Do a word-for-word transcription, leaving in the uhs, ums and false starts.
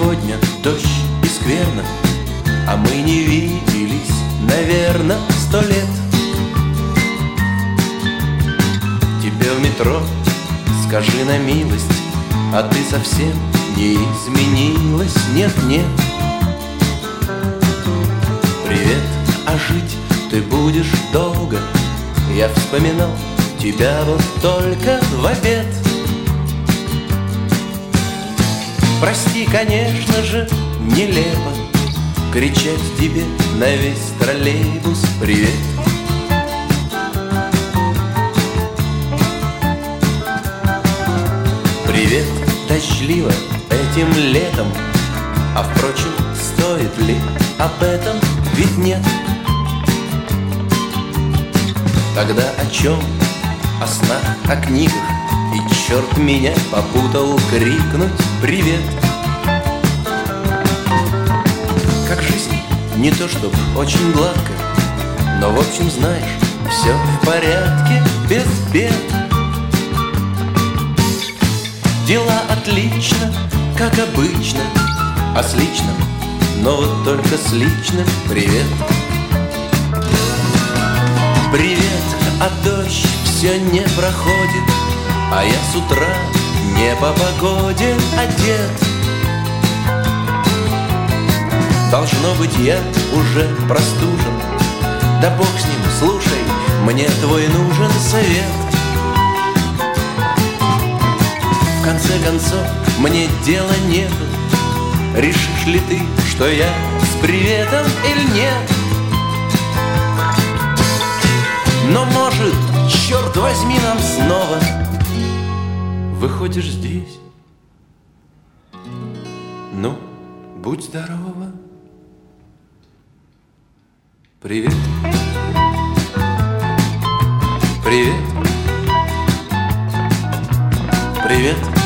сегодня дождь и скверно, а мы не виделись, наверно, сто лет. Тебе в метро скажи на милость, а ты совсем не изменилась, нет-нет. Привет, а жить ты будешь долго, я вспоминал тебя вот только в обед. Прости, конечно же, нелепо кричать тебе на весь троллейбус привет. Привет, дождливо этим летом, а впрочем, стоит ли об этом, ведь нет. Тогда о чем? О снах, о книгах, и черт меня попутал крикнуть привет. Как жизнь, не то чтоб очень гладко, но в общем знаешь, все в порядке, без бед. Дела отлично, как обычно, а с личным, но вот только с личным привет. Привет, а дождь все не проходит, а я с утра не по погоде одет. Должно быть, я уже простужен, да бог с ним, слушай, мне твой нужен совет. В конце концов, мне дела нету, решишь ли ты, что я с приветом или нет. Но может, черт возьми, нам снова выходишь здесь. Ну, будь здорова. Привет. Привет. Привет.